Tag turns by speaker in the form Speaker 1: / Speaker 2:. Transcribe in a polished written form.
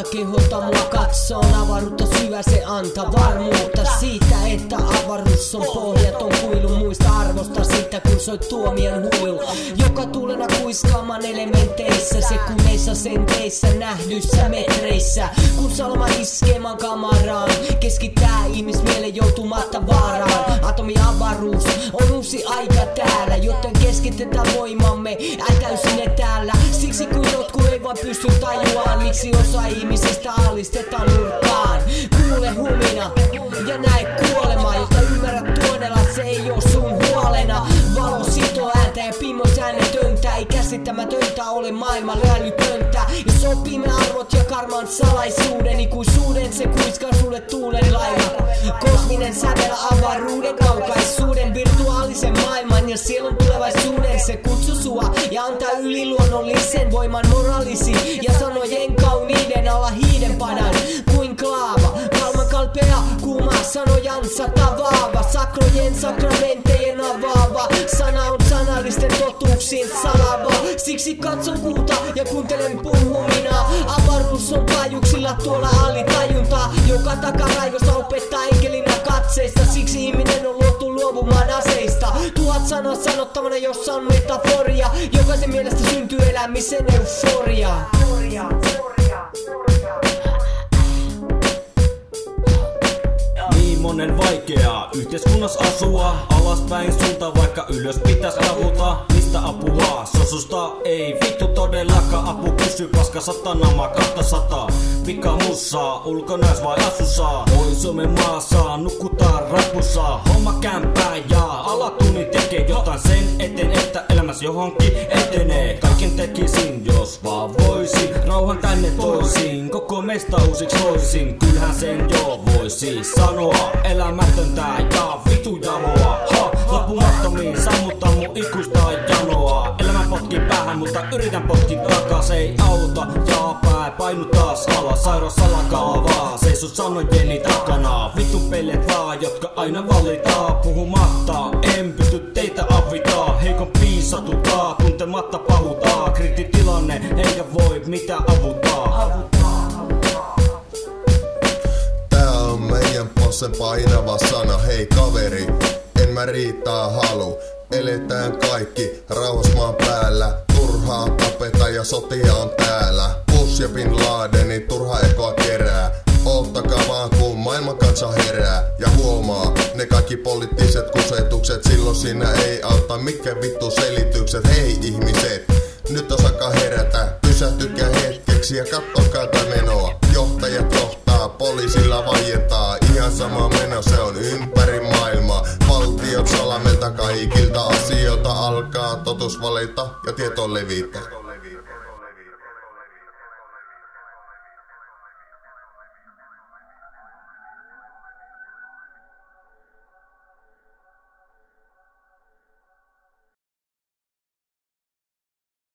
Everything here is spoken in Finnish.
Speaker 1: kehota mua katsoon avaruutta syvä, se antaa varmuutta siitä, että avaruus on pohjaton kuilu. Muista arvosta sitä, kun soit tuomion huilu, joka tulena kuiskaamaan elementeissä, sekunneissa, senteissä, nähdyissä metreissä. Kun salama iskemaan kamaraan, keskittää ihmismielen joutumatta vaaraan. Atomiavaruus on uusi aika täällä, joten keskitetään voimamme äitäysin etäällä. Siksi kun jotkut ei vaan pysty tajuaan, miksi osa ihmisistä alistetaan nurkkaan. Kuule humina ja näe kuolemaa, jotta ymmärrät tuonella, se ei oo sun huolena. Valo sitoo ääntä ja pimmos äänetöntä, ei käsittämätöntä ole maailman älytöntä. Jos opimme arvot ja karman salaisuuden, ikuisuuden, se kuiskaa sulle tuulen lailla. Kosminen sävel avaruuden kaukaisuuden, virtuaalisen maailman ja sielun tulevaisuuden. Se kutsuu sua ja antaa yliluonnollisen voiman moraalisi ja sanojen kauniiden alla hiidenpadan kuin klaava. Kalman kalpea kuuma sanojansa tavaava, sakrojen sakramentejen avaava. Sana on sanallisten totuuksien salava, siksi katson kuuta ja kuuntelen puhuminaa. Avaruus on taajuuksilla tuolla alitajuntaa, joka takaraivosta opettaa enkelinä katseista. Siksi ihminen on luotu luovumaan aseista. Tuhat sanaa sanottavana, jossa on metaforia, jokaisen mielestä syntyy elämisen euforia.
Speaker 2: Niin monen vaikeaa yhteiskunnassa asua, alaspäin suuntaan vaikka ylös pitäis avuta. Mistä apua? Sosusta ei vittu todellakaan apu kysy, paska satanamaa 200. Vika mussaa, ulkonäös vai asusaa? Oi Suomen maassa, nukutaan rapussa. Homma kämpää ja alatunni tekee jotain sen eteen, että elämässä johonkin etenee. Kaiken tekisin, jos vaan voisin, rauhan tänne toisin, koko meistä uusiksi loisin. Kyllähän sen jo voisi sanoa, elämätöntä ja vitu jaloa. Loppumattomiin sammuttaa mun ikuista janoa. Elämä potkii päähän, mutta yritän potkin takas, ei auta. Ja pää painu taas alas, sairaus salakaavaa. Seiso sanojeni takana, vittu pellet vaan, jotka aina valitaa. Puhumatta, en pysty teitä avitaa. Heikon piisatutaa, tuntematta pahutaa. Kriittitilanne, eikä voi mitään avuttaa.
Speaker 3: Tää on meidän possen painava sana, hei kaveri, en mä riittää halu. Eletään kaikki rauhas maan päällä, turhaa tapeta ja sotia on täällä. Bush ja Bin Ladeni turha ekoa kerää, oottakaa vaan kun maailman kansa herää. Ja huomaa, ne kaikki poliittiset kusetukset, silloin siinä ei auta mitkä vittu selitykset. Hei ihmiset, nyt osakaa herätä, pysähtykää hetkeksi ja kattokaa tää menoa. Johtajat johtaa, poliisilla vaietaan, ihan sama meno, se on ympäri maailmaa. Valtiot salamelta kaikilta asioita alkaa totuus valita ja tieto levitä.